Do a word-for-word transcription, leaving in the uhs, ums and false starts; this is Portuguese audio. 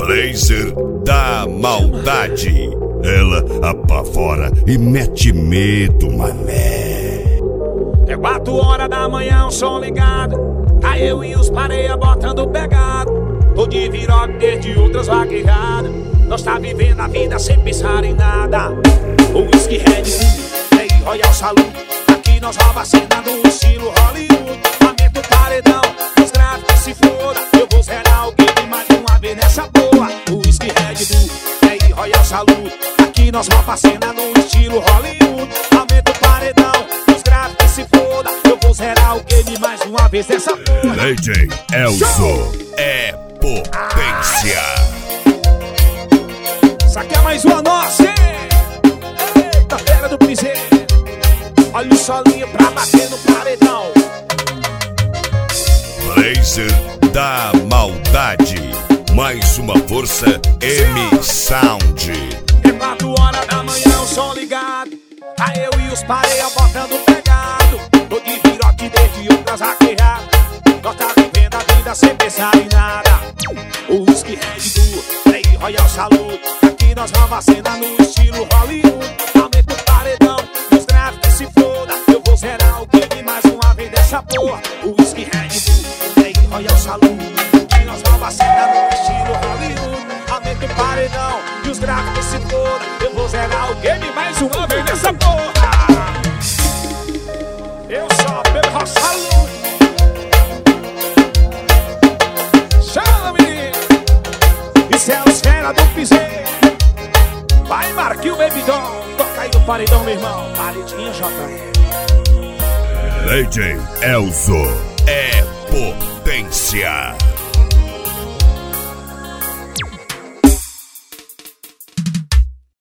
Blazer da maldade. Ela apavora e mete medo, mané. É quatro horas da manhã, o som ligado. Tá eu e os pareia botando pegado. Tô de viroque desde outras vaquejadas. Nós tá vivendo a vida sem pensar em nada. O whisky Red Bull, é e Royal Salute. Aqui nós rouba a cena no estilo Hollywood. Aumenta o paredão, os gráficos se foda. Eu vou zerar o game mais uma vez nessa boa. O whisky Red Bull, é e Royal Salute. Aqui nós rouba a cena no estilo Hollywood. Aumenta o paredão, os gráficos se foda. Eu vou zerar o game mais uma vez nessa porra. D J Elzo é potência. Isso aqui é mais uma nossa, hein? Eita, fera do piseiro. Olha o solinho pra bater no paredão. Blazer da maldade. Mais uma força M Sound. É quatro horas da manhã, o som ligado. Tá eu e os pareia botando pegado. Tô de viroque desde outras vaquejadas. Nós tá vivendo a vida sem pensar em nada. O whisky Red Bull, Play Royal Salute. Aqui nós vamos a cena no estilo Hollywood. Aumenta o paredão, os gráficos se foda. Eu vou zerar o game mais uma vez dessa porra. O whisky Red Bull, Play Royal Salute. Aqui nós vamos a cena no estilo Hollywood. Aumenta o paredão e os gráficos se foda. Eu vou zerar o game mais uma vez dessa porra. Eu só pelo Royal Salute. Chama, menino. Isso é os fera do piseiro. Vai, Marquinhos, Baby Doll. Toca aí no paredão, meu irmão. Paredinha, J R. D J Elzo é potência.